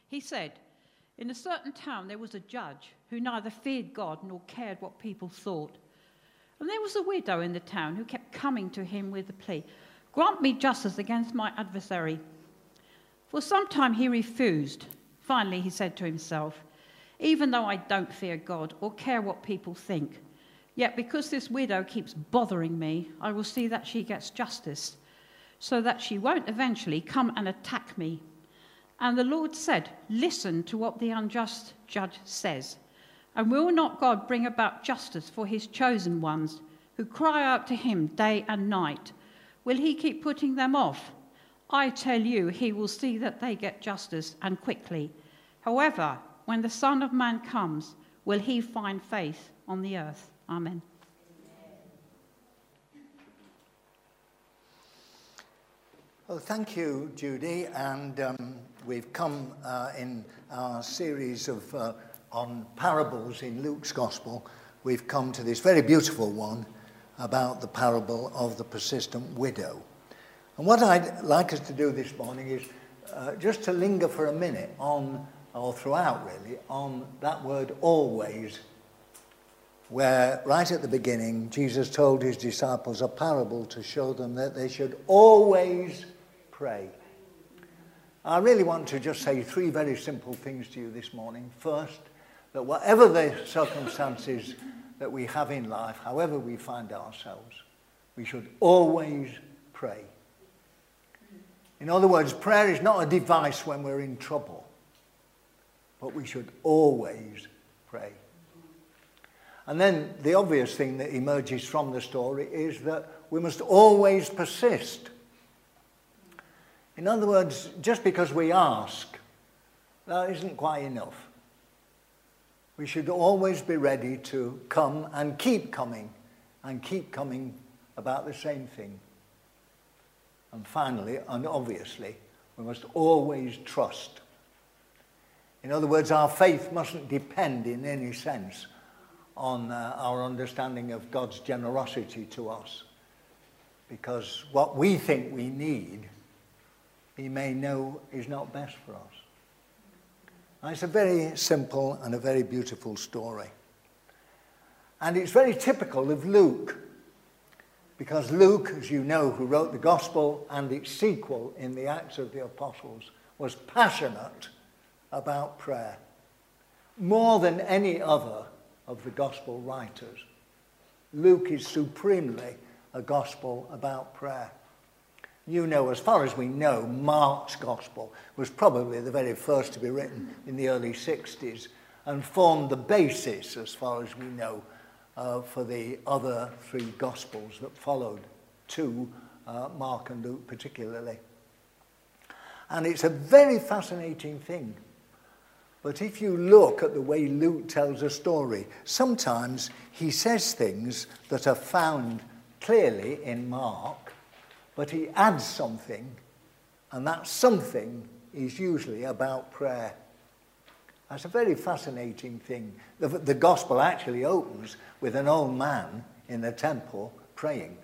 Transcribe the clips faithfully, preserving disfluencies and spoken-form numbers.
He said, "In a certain town there was a judge who neither feared God nor cared what people thought. And there was a widow in the town who kept coming to him with the plea, 'Grant me justice against my adversary.' For some time he refused. Finally he said to himself, 'Even though I don't fear God or care what people think, yet because this widow keeps bothering me, I will see that she gets justice, so that she won't eventually come and attack me.' And the Lord said, 'Listen to what the unjust judge says. And will not God bring about justice for his chosen ones who cry out to him day and night? Will he keep putting them off? I tell you, he will see that they get justice, and quickly. However, when the Son of Man comes, will he find faith on the earth?" Amen. Well, thank you, Judy. And um, we've come uh, in our series of uh, on parables in Luke's Gospel. We've come to this very beautiful one about the parable of the persistent widow. And what I'd like us to do this morning is uh, just to linger for a minute on, or throughout really, on that word always, where right at the beginning Jesus told his disciples a parable to show them that they should always pray. I really want to just say three very simple things to you this morning. First, that whatever the circumstances that we have in life, however we find ourselves, we should always pray. In other words, prayer is not a device when we're in trouble, but we should always pray. And then the obvious thing that emerges from the story is that we must always persist. In other words, just because we ask, that isn't quite enough. We should always be ready to come and keep coming, and keep coming about the same thing. And finally, and obviously, we must always trust. In other words, our faith mustn't depend in any sense on uh, our understanding of God's generosity to us. Because what we think we need, he may know is not best for us. And it's a very simple and a very beautiful story. And it's very typical of Luke. Because Luke, as you know, who wrote the Gospel and its sequel in the Acts of the Apostles, was passionate about prayer. More than any other of the Gospel writers. Luke is supremely a Gospel about prayer. You know, as far as we know, Mark's Gospel was probably the very first to be written in the early sixties and formed the basis, as far as we know, uh, for the other three Gospels that followed, to uh, Mark and Luke particularly. And it's a very fascinating thing. But if you look at the way Luke tells a story, sometimes he says things that are found clearly in Mark, but he adds something, and that something is usually about prayer. That's a very fascinating thing. The, the Gospel actually opens with an old man in the temple praying.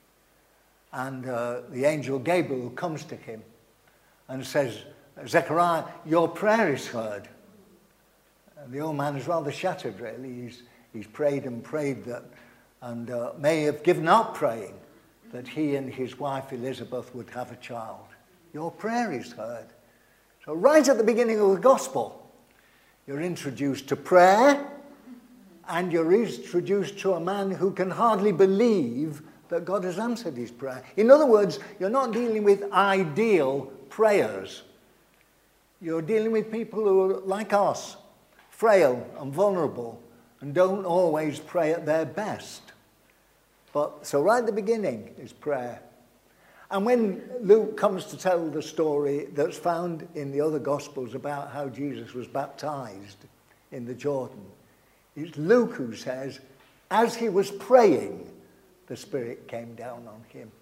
And uh, the angel Gabriel comes to him and says, "Zechariah, your prayer is heard." And the old man is rather shattered, really. He's, he's prayed and prayed that, and uh, may have given up praying that he and his wife Elizabeth would have a child. Your prayer is heard. So right at the beginning of the Gospel, you're introduced to prayer, and you're introduced to a man who can hardly believe that God has answered his prayer. In other words, you're not dealing with ideal prayers. You're dealing with people who are like us, frail and vulnerable, and don't always pray at their best. But so right at the beginning is prayer. And when Luke comes to tell the story that's found in the other Gospels about how Jesus was baptized in the Jordan, it's Luke who says, as he was praying, the Spirit came down on him.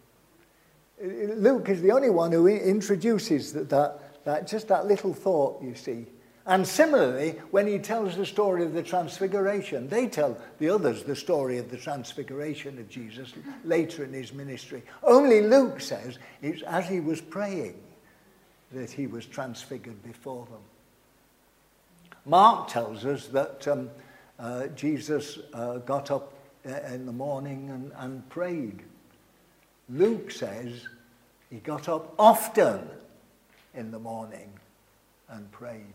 Luke is the only one who introduces that, that, that just that little thought, you see. And similarly, when he tells the story of the Transfiguration, they tell the others the story of the Transfiguration of Jesus later in his ministry. Only Luke says it's as he was praying that he was transfigured before them. Mark tells us that um, uh, Jesus uh, got up in the morning and, and prayed. Luke says he got up often in the morning and prayed.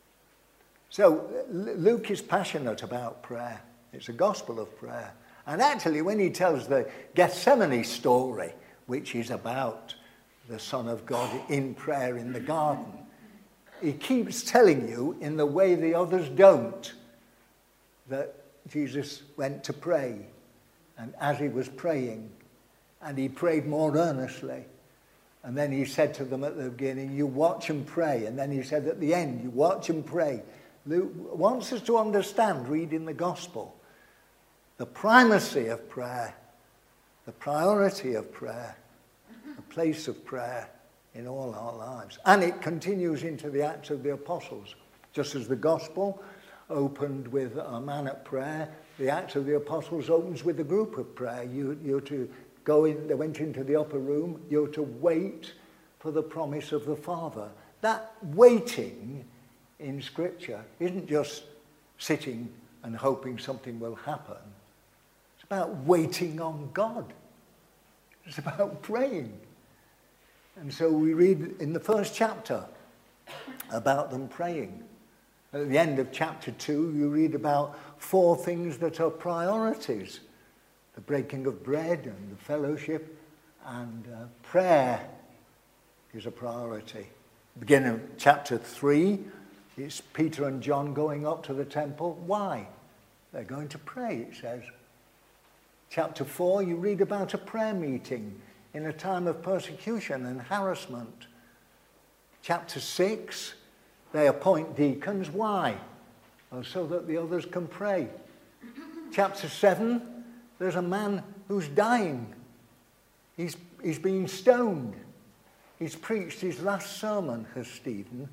So Luke is passionate about prayer. It's a gospel of prayer. And actually, when he tells the Gethsemane story, which is about the Son of God in prayer in the garden, he keeps telling you in the way the others don't that Jesus went to pray. And as he was praying, and he prayed more earnestly, and then he said to them at the beginning, you watch and pray. And then he said at the end, you watch and pray. Luke wants us to understand, reading the gospel, the primacy of prayer, the priority of prayer, the place of prayer in all our lives. And it continues into the Acts of the Apostles. Just as the gospel opened with a man at prayer, the Acts of the Apostles opens with a group of prayer. You, you're to go in, they went into the upper room, you're to wait for the promise of the Father. That waiting in Scripture isn't just sitting and hoping something will happen. It's about waiting on God. It's about praying. And so we read in the first chapter about them praying. At the end of chapter two, you read about four things that are priorities. The breaking of bread and the fellowship, and uh, prayer is a priority. Beginning of chapter three, it's Peter and John going up to the temple. Why? They're going to pray, it says. Chapter four, you read about a prayer meeting in a time of persecution and harassment. Chapter six, they appoint deacons. Why? Well, so that the others can pray. Chapter seven, there's a man who's dying. He's, he's being stoned. He's preached his last sermon, has Stephen.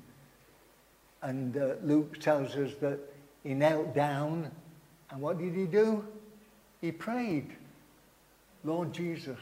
And uh, Luke tells us that he knelt down, and what did he do? He prayed, Lord Jesus,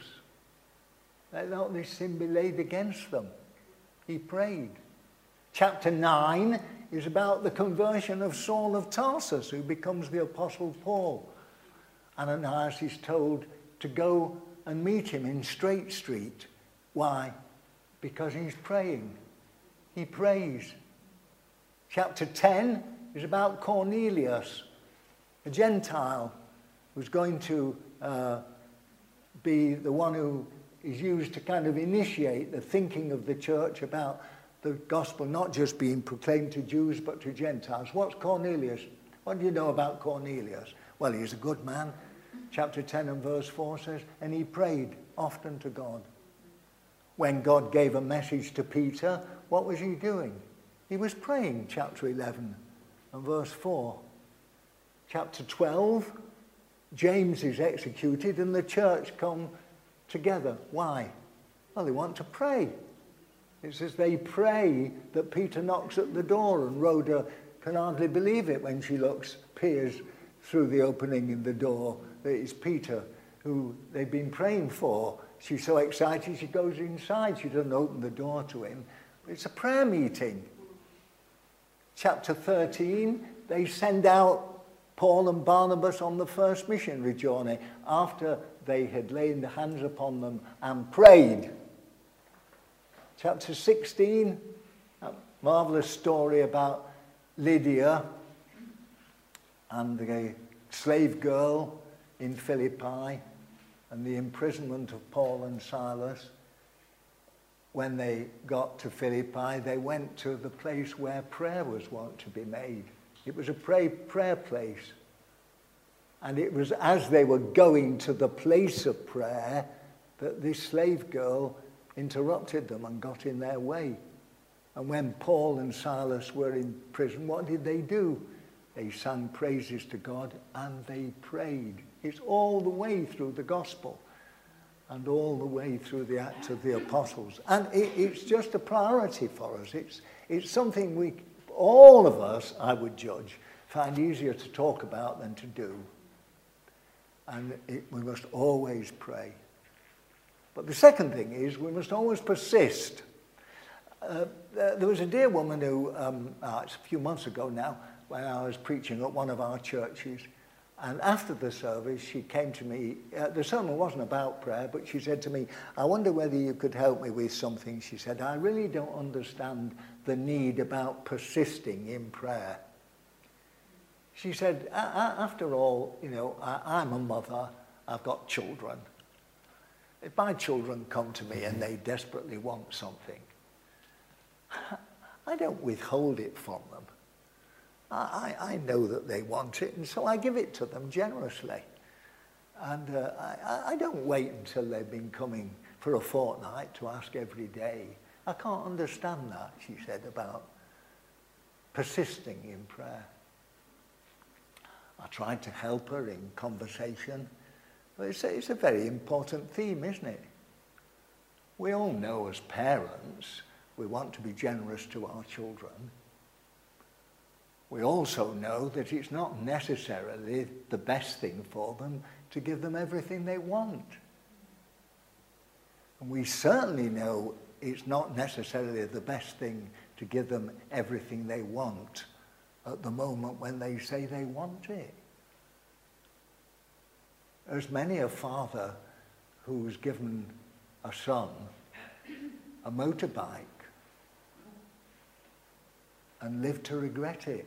let not this sin be laid against them. He prayed. Chapter nine is about the conversion of Saul of Tarsus, who becomes the Apostle Paul. Ananias is told to go and meet him in Straight Street. Why? Because he's praying. He prays. Chapter ten is about Cornelius, a Gentile who's going to uh, be the one who is used to kind of initiate the thinking of the church about the gospel not just being proclaimed to Jews but to Gentiles. What's Cornelius? What do you know about Cornelius? Well, he's a good man. Chapter ten and verse four says, and he prayed often to God. When God gave a message to Peter, what was he doing? He was praying, chapter eleven and verse four. Chapter twelve, James is executed and the church come together. Why? Well, they want to pray. It says they pray that Peter knocks at the door, and Rhoda can hardly believe it when she looks, peers through the opening in the door, that it's Peter who they've been praying for. She's so excited she goes inside. She doesn't open the door to him. It's a prayer meeting. Chapter thirteen, they send out Paul and Barnabas on the first missionary journey after they had laid hands upon them and prayed. Chapter sixteen, a marvelous story about Lydia and the slave girl in Philippi and the imprisonment of Paul and Silas. When they got to Philippi, they went to the place where prayer was wont to be made. It was a pray, prayer place. And it was as they were going to the place of prayer that this slave girl interrupted them and got in their way. And when Paul and Silas were in prison, what did they do? They sang praises to God and they prayed. It's all the way through the gospel and all the way through the Acts of the Apostles. And it, it's just a priority for us. It's, it's something we, all of us, I would judge, find easier to talk about than to do. And it, we must always pray. But the second thing is we must always persist. Uh, there was a dear woman who, um, uh, it's a few months ago now, when I was preaching at one of our churches, and after the service she came to me. Uh, the sermon wasn't about prayer, but she said to me, I wonder whether you could help me with something. She said, I really don't understand the need about persisting in prayer. She said, after all, you know, I, I'm a mother, I've got children. If my children come to me and they desperately want something, I don't withhold it from them. I, I know that they want it, and so I give it to them generously. And uh, I, I don't wait until they've been coming for a fortnight to ask every day. I can't understand that, she said, about persisting in prayer. I tried to help her in conversation. But it's a, it's a very important theme, isn't it? We all know as parents, we want to be generous to our children. We also know that it's not necessarily the best thing for them to give them everything they want. And we certainly know it's not necessarily the best thing to give them everything they want at the moment when they say they want it. There's many a father who's given a son a motorbike and lived to regret it.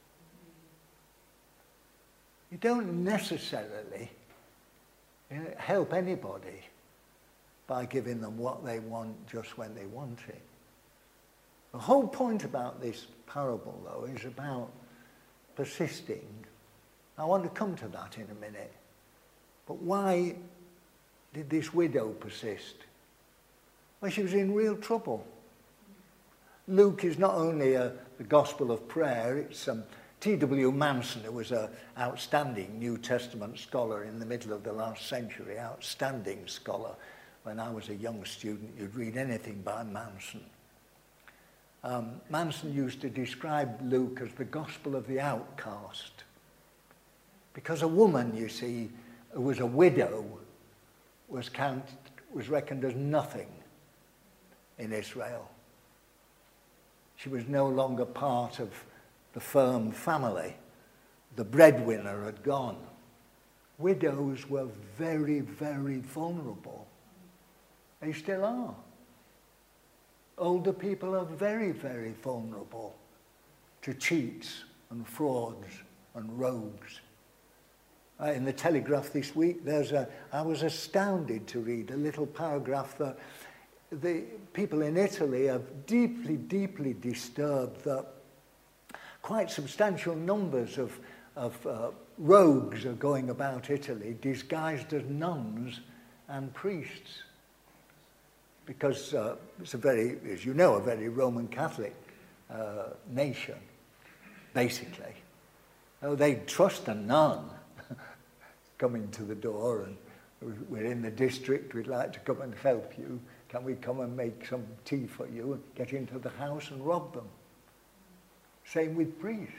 You don't necessarily, you know, help anybody by giving them what they want just when they want it. The whole point about this parable, though, is about persisting. I want to come to that in a minute. But why did this widow persist? Well, she was in real trouble. Luke is not only a, the gospel of prayer, it's um, T W Manson, who was an outstanding New Testament scholar in the middle of the last century, outstanding scholar. When I was a young student, you'd read anything by Manson. Um, Manson used to describe Luke as the gospel of the outcast. Because a woman, you see, who was a widow, was, count, was reckoned as nothing in Israel. She was no longer part of the firm family. The breadwinner had gone. Widows were very, very vulnerable. They still are. Older people are very, very vulnerable to cheats and frauds and rogues. Uh, in the Telegraph this week, there's a, I was astounded to read a little paragraph that the people in Italy are deeply, deeply disturbed that quite substantial numbers of, of uh, rogues are going about Italy disguised as nuns and priests. Because uh, it's a very, as you know, a very Roman Catholic uh, nation, basically. Oh, they trust a nun coming to the door and we're in the district, we'd like to come and help you. Can we come and make some tea for you and get into the house and rob them? Same with priests.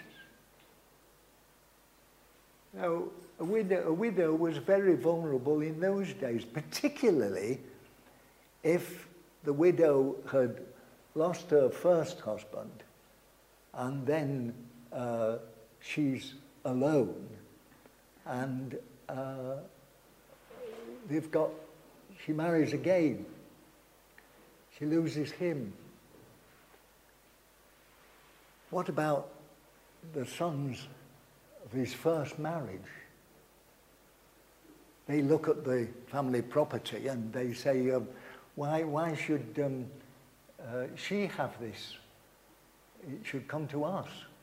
Now, a widow, a widow was very vulnerable in those days, particularly if the widow had lost her first husband and then uh, she's alone and uh, they've got, she marries again. She loses him. What about the sons of his first marriage? They look at the family property and they say, um, why, why should um, uh, she have this? It should come to us.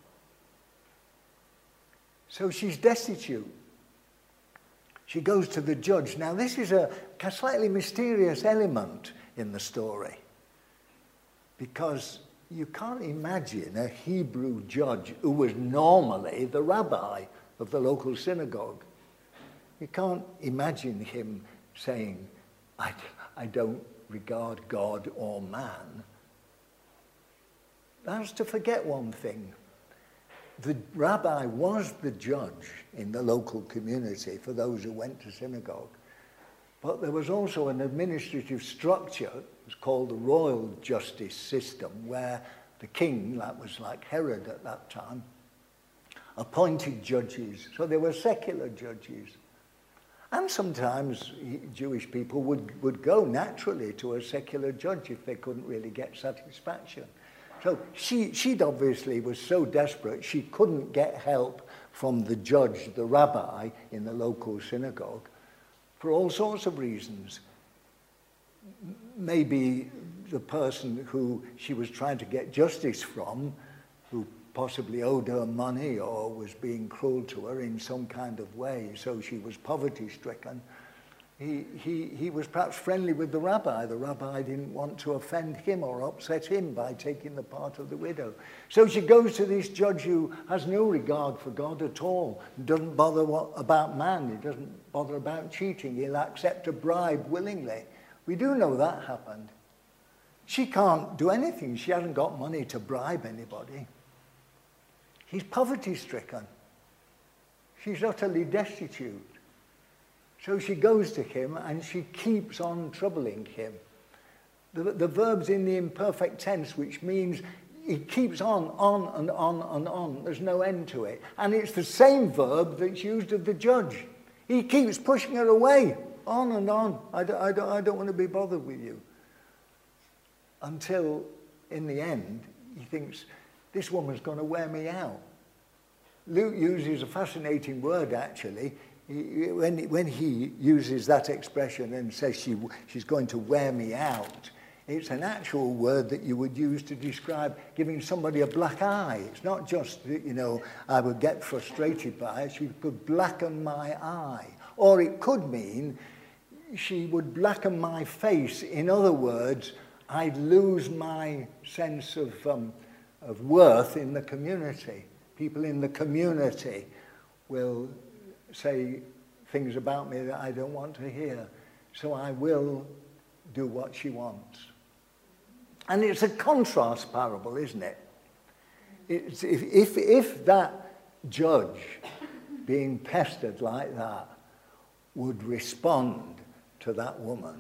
So she's destitute. She goes to the judge. Now this is a slightly mysterious element in the story, because you can't imagine a Hebrew judge who was normally the rabbi of the local synagogue. You can't imagine him saying, I, I don't regard God or man. That's to forget one thing. The rabbi was the judge in the local community for those who went to synagogue. But there was also an administrative structure was called the royal justice system, where the king, that was like Herod at that time, appointed judges. So they were secular judges. And sometimes Jewish people would, would go naturally to a secular judge if they couldn't really get satisfaction. So she she'd obviously was so desperate she couldn't get help from the judge, the rabbi in the local synagogue, for all sorts of reasons. Maybe the person who she was trying to get justice from, who possibly owed her money or was being cruel to her in some kind of way, so she was poverty-stricken, he, he, he was perhaps friendly with the rabbi. The rabbi didn't want to offend him or upset him by taking the part of the widow. So she goes to this judge who has no regard for God at all, doesn't bother what, about man, he doesn't bother about cheating, he'll accept a bribe willingly. We do know that happened. She can't do anything, she hasn't got money to bribe anybody. He's poverty-stricken. She's utterly destitute. So she goes to him and she keeps on troubling him. The, the verb's in the imperfect tense, which means it keeps on, on and on and on. There's no end to it. And it's the same verb that's used of the judge. He keeps pushing her away, on and on. I don't, I don't, I don't want to be bothered with you. Until, in the end, he thinks, this woman's going to wear me out. Luke uses a fascinating word, actually. He, when, when he uses that expression and says she, she's going to wear me out, it's an actual word that you would use to describe giving somebody a black eye. It's not just, you know, I would get frustrated by it. She could blacken my eye. Or it could mean she would blacken my face. In other words, I'd lose my sense of... Um, of worth in the community. People in the community will say things about me that I don't want to hear. So I will do what she wants. And it's a contrast parable, isn't it? It's, if, if, if that judge being pestered like that would respond to that woman,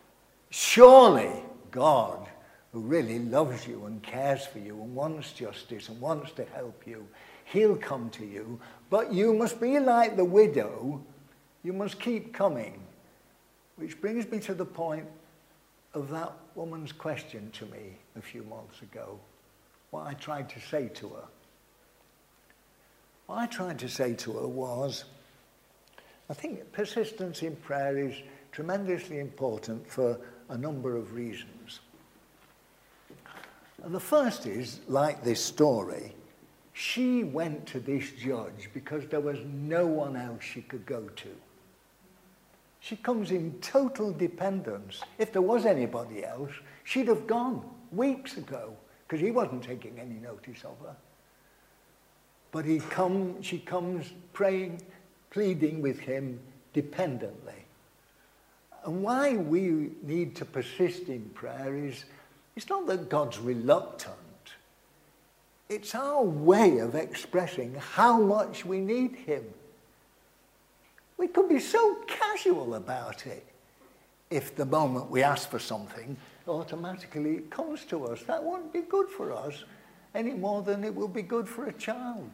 surely God, who really loves you and cares for you and wants justice and wants to help you, he'll come to you. But you must be like the widow. You must keep coming. Which brings me to the point of that woman's question to me a few months ago. What I tried to say to her. What I tried to say to her was, I think persistence in prayer is tremendously important for a number of reasons. And the first is, like this story, she went to this judge because there was no one else she could go to. She comes in total dependence. If there was anybody else, she'd have gone weeks ago because he wasn't taking any notice of her. But he come, she comes praying, pleading with him dependently. And why we need to persist in prayer is, it's not that God's reluctant. It's our way of expressing how much we need him. We could be so casual about it. If the moment we ask for something, automatically it comes to us. That wouldn't be good for us any more than it would be good for a child.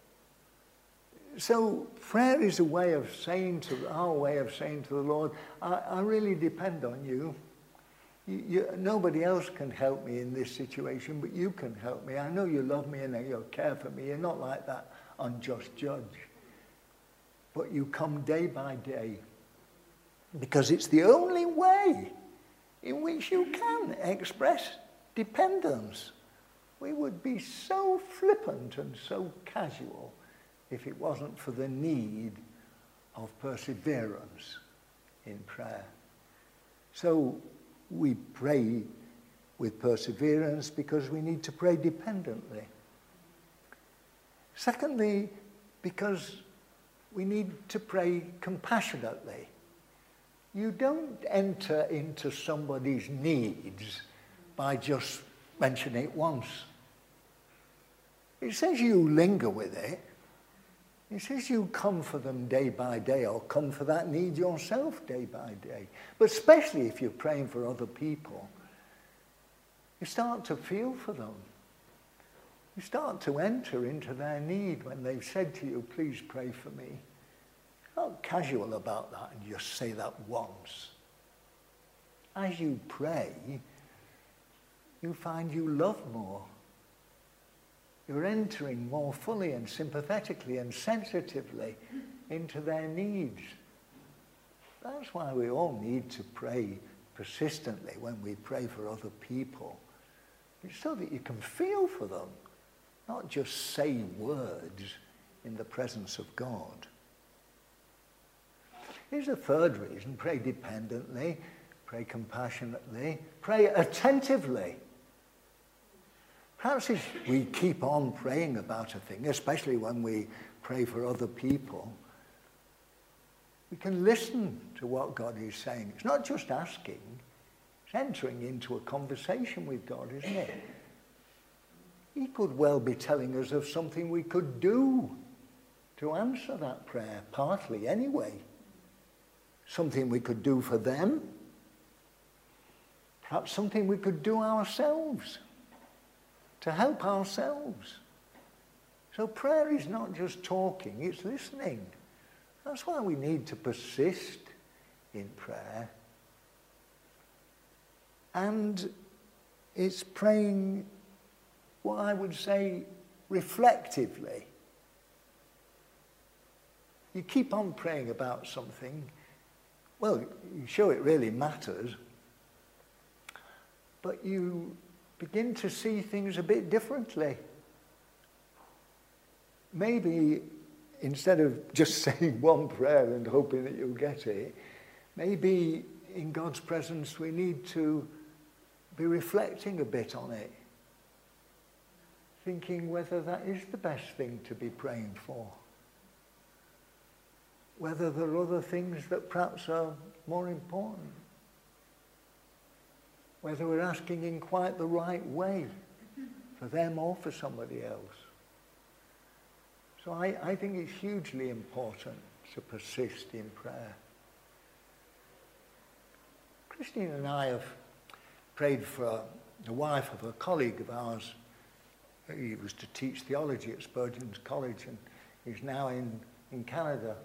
So prayer is a way of saying to, our way of saying to the Lord, I, I really depend on you. You, you. Nobody else can help me in this situation, but you can help me. I know you love me and you care for me. You're not like that unjust judge. But you come day by day because it's the only way in which you can express dependence. We would be so flippant and so casual if it wasn't for the need of perseverance in prayer. So we pray with perseverance because we need to pray dependently. Secondly, because we need to pray compassionately. You don't enter into somebody's needs by just mentioning it once. It says you linger with it. It says you come for them day by day, or come for that need yourself day by day. But especially if you're praying for other people, You start to feel for them. You start to enter into their need when they've said to you, please pray for me. You're not casual about that and just say that once. As you pray, you find you love more. You're entering more fully and sympathetically and sensitively into their needs. That's why we all need to pray persistently when we pray for other people. It's so that you can feel for them, not just say words in the presence of God. Here's a third reason: pray dependently, pray compassionately, pray attentively. Perhaps if we keep on praying about a thing, especially when we pray for other people, we can listen to what God is saying. It's not just asking, it's entering into a conversation with God, isn't it? He could well be telling us of something we could do to answer that prayer, partly anyway. Something we could do for them. Perhaps something we could do ourselves to help ourselves. So prayer is not just talking, it's listening. That's why we need to persist in prayer. And it's praying, what I would say, reflectively. You keep on praying about something, well, you show it really matters, but you begin to see things a bit differently. Maybe instead of just saying one prayer and hoping that you'll get it, maybe in God's presence we need to be reflecting a bit on it, thinking whether that is the best thing to be praying for, whether there are other things that perhaps are more important, whether we're asking in quite the right way for them or for somebody else. So I, I think it's hugely important to persist in prayer. Christine and I have prayed for the wife of a colleague of ours. He was to teach theology at Spurgeon's College and he's now in, in Canada.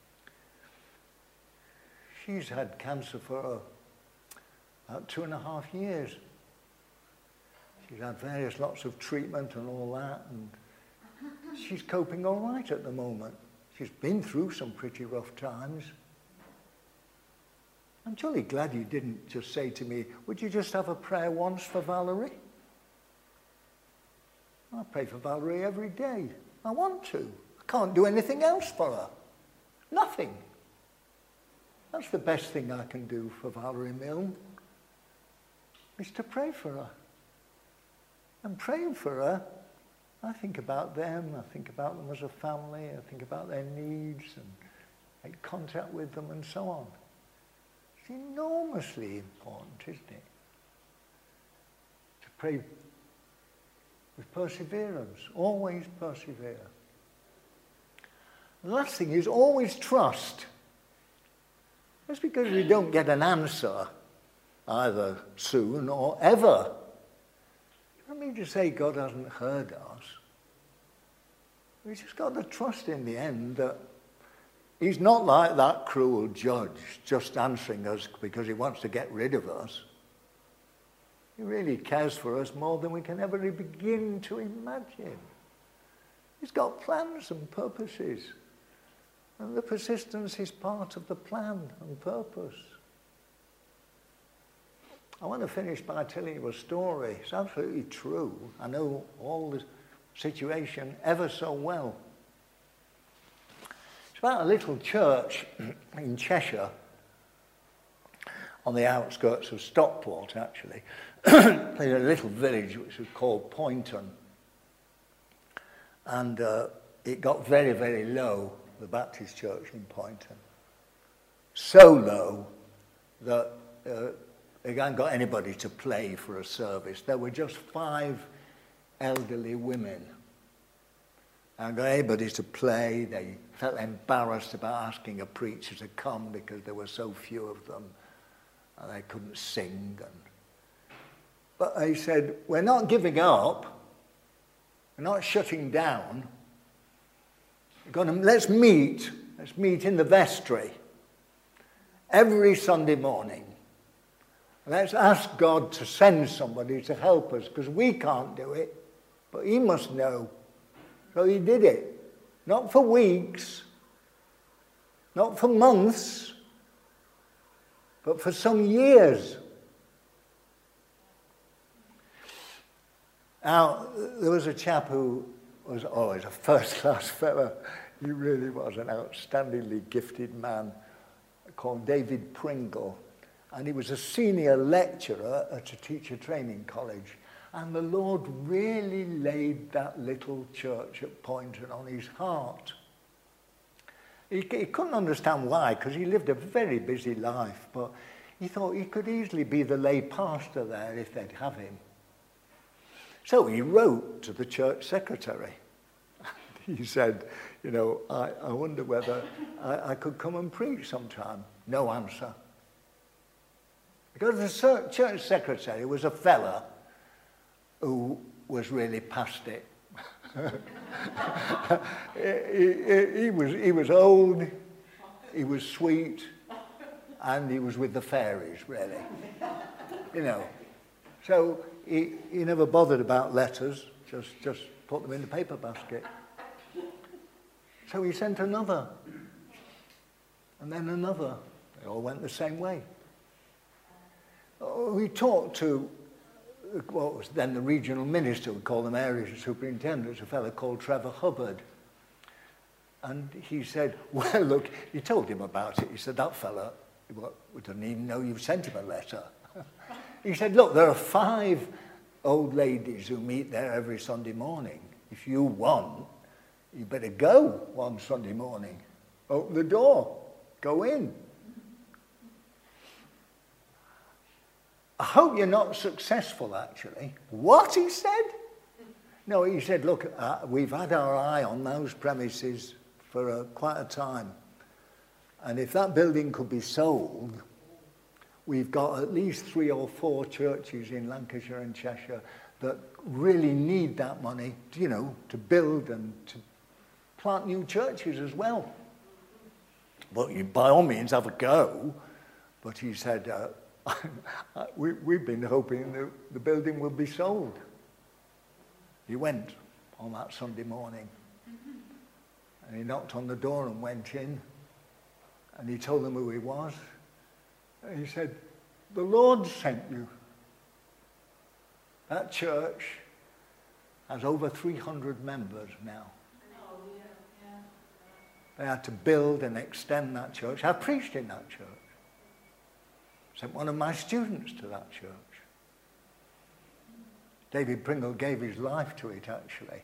She's had cancer for about two and a half years. She's had various lots of treatment and all that, and she's coping all right at the moment. She's been through some pretty rough times. I'm jolly glad you didn't just say to me, would you just have a prayer once for Valerie? I pray for Valerie every day. I want to. I can't do anything else for her. Nothing. That's the best thing I can do for Valerie Milne, is to pray for her. And praying for her, I think about them, I think about them as a family, I think about their needs and make contact with them and so on. It's enormously important, isn't it? To pray with perseverance, always persevere. The last thing is always trust. Just because we don't get an answer either soon or ever, I don't mean to say God hasn't heard us. We just got to trust in the end that he's not like that cruel judge just answering us because he wants to get rid of us. He really cares for us more than we can ever begin to imagine. He's got plans and purposes. And the persistence is part of the plan and purpose. I want to finish by telling you a story. It's absolutely true. I know all the situation ever so well. It's about a little church in Cheshire, on the outskirts of Stockport, actually. There's a little village which was called Poynton. And uh, it got very, very low, the Baptist church in Poynton. So low that uh, they hadn't got anybody to play for a service. There were just five elderly women. And got anybody to play. They felt embarrassed about asking a preacher to come because there were so few of them. And they couldn't sing. And But he said, we're not giving up. We're not shutting down. We're going to, let's meet. Let's meet in the vestry every Sunday morning. Let's ask God to send somebody to help us, because we can't do it, but he must know. So he did it. Not for weeks, not for months, but for some years. Now, there was a chap who was always a first-class fella. He really was an outstandingly gifted man called David Pringle. And he was a senior lecturer at a teacher training college. And the Lord really laid that little church at Poynton on his heart. He, he couldn't understand why, because he lived a very busy life. But he thought he could easily be the lay pastor there if they'd have him. So he wrote to the church secretary. He said, you know, I, I wonder whether I, I could come and preach sometime. No answer. Because the church secretary was a fella who was really past it. he, he, he, was, he was old, he was sweet, and he was with the fairies, really. You know. So he, he never bothered about letters, just, just put them in the paper basket. So he sent another, and then another. They all went the same way. We talked to what was then the regional minister, we call them area superintendents, a fellow called Trevor Hubbard. And he said, well, look, he told him about it. He said, that fella, we didn't even know you've sent him a letter. He said, look, there are five old ladies who meet there every Sunday morning. If you want, you better go one Sunday morning. Open the door, go in. I hope you're not successful, actually. What, he said? No, he said, look, uh, we've had our eye on those premises for uh, quite a time. And if that building could be sold, we've got at least three or four churches in Lancashire and Cheshire that really need that money, to, you know, to build and to plant new churches as well. But you, by all means, have a go. But he said, uh, we, we've been hoping that the building would be sold. He went on that Sunday morning. And he knocked on the door and went in. And he told them who he was. And he said, the Lord sent you. That church has over three hundred members now. Oh, yeah, yeah. They had to build and extend that church. I preached in that church. Sent one of my students to that church. David Pringle gave his life to it, actually.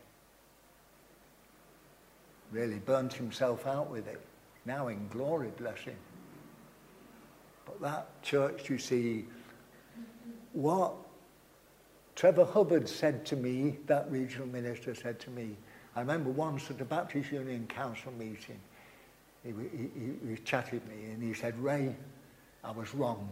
Really burnt himself out with it. Now in glory, bless him. But that church, you see, what Trevor Hubbard said to me, that regional minister said to me, I remember once at a Baptist Union Council meeting, he, he, he chatted me and he said, Ray, I was wrong.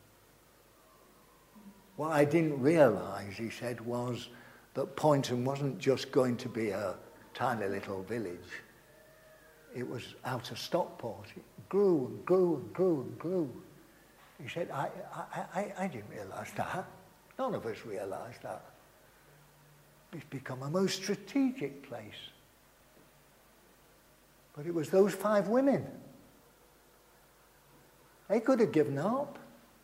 What I didn't realise, he said, was that Poynton wasn't just going to be a tiny little village. It was out of Stockport. It grew and grew and grew and grew. He said, I, I, I, I didn't realise that. None of us realised that. It's become a most strategic place. But it was those five women. They could have given up.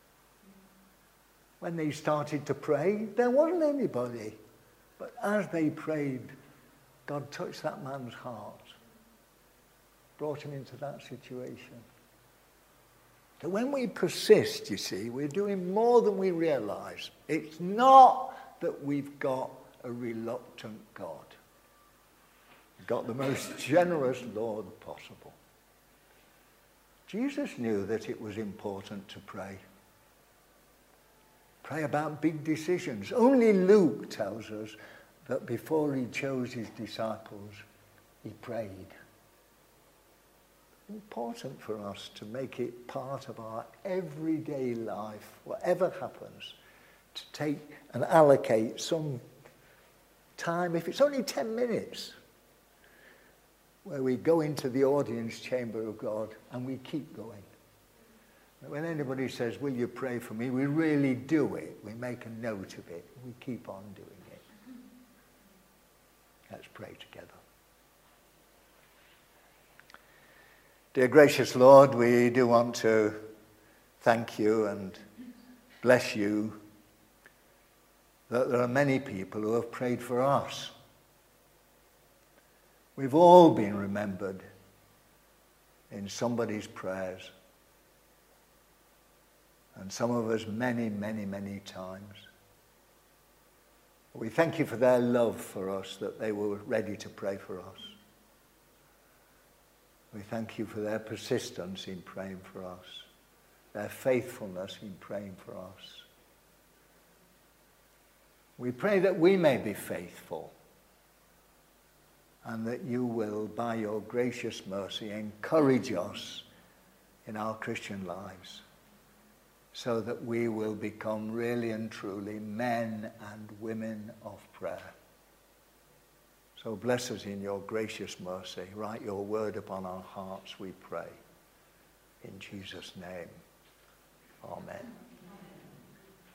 When they started to pray, there wasn't anybody. But as they prayed, God touched that man's heart, brought him into that situation. So when we persist, you see, we're doing more than we realise. It's not that we've got a reluctant God. We've got the most generous Lord possible. Jesus knew that it was important to pray. Pray about big decisions. Only Luke tells us that before he chose his disciples, he prayed. Important for us to make it part of our everyday life, whatever happens, to take and allocate some time, if it's only ten minutes, where we go into the audience chamber of God and we keep going. When anybody says, will you pray for me, we really do it. We make a note of it. We keep on doing it. Let's pray together. Dear gracious Lord, we do want to thank you and bless you that there are many people who have prayed for us. We've all been remembered in somebody's prayers. And some of us many, many, many times. We thank you for their love for us, that they were ready to pray for us. We thank you for their persistence in praying for us, their faithfulness in praying for us. We pray that we may be faithful and that you will, by your gracious mercy, encourage us in our Christian lives, so that we will become really and truly men and women of prayer. So bless us in your gracious mercy. Write your word upon our hearts, we pray. In Jesus' name, amen.